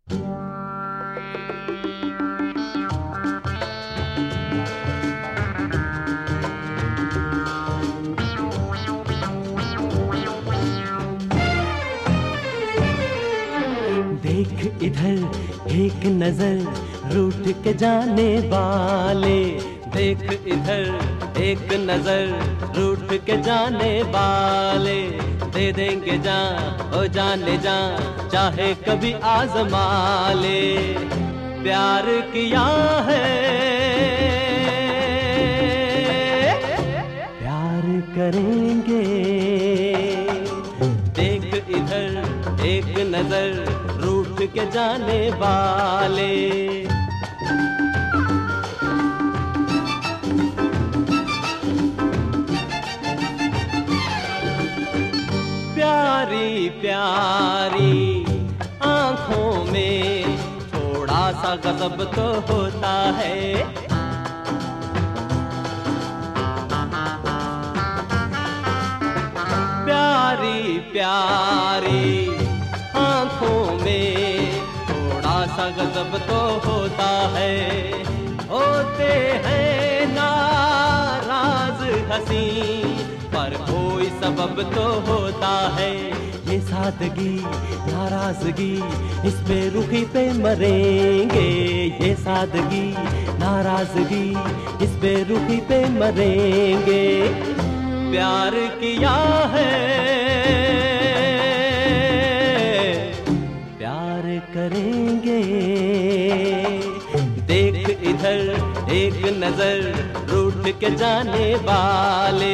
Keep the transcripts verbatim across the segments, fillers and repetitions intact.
देख इधर एक नजर रूठ के जाने वाले, देख इधर एक नजर रूठ के जाने वाले, दे देंगे जान ओ जान ले जान चाहे कभी आजमा ले। प्यार किया है प्यार करेंगे, देख इधर एक नजर रूठ के जाने वाले। प्यारी प्यारी आंखों में थोड़ा सा गजब तो होता है, प्यारी प्यारी आंखों में थोड़ा सा गजब तो होता है। होते हैं नाराज हंसी पर कोई सबब तो होता है। ये सादगी नाराजगी इस पे रुखी पे मरेंगे, ये सादगी नाराजगी इस पे रुखी पे मरेंगे। प्यार किया है प्यार करेंगे, देख इधर एक नजर रूठ के जाने वाले।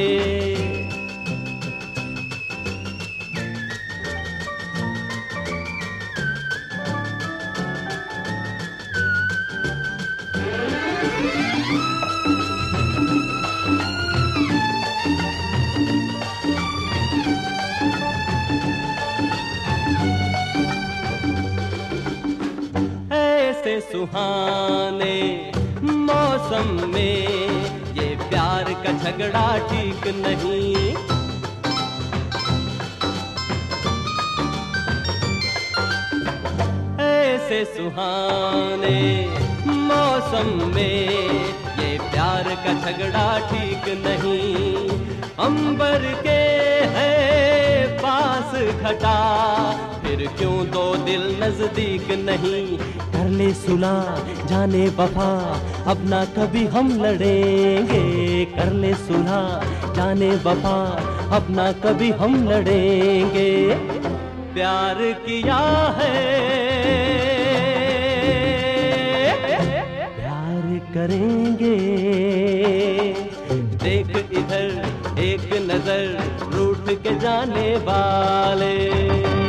ऐसे सुहाने मौसम में ये प्यार का झगड़ा ठीक नहीं। ऐसे सुहाने मौसम में ये प्यार का झगड़ा ठीक नहीं। अंबर के है पास घटा फिर क्यों दो दिल नजदीक नहीं। कर ले सुलह जाने वफा अब ना कभी हम लड़ेंगे, कर ले सुलह जाने वफा अब ना कभी हम लड़ेंगे। प्यार किया है प्यार करेंगे, देख इधर एक नजर रूठ के जाने वाले।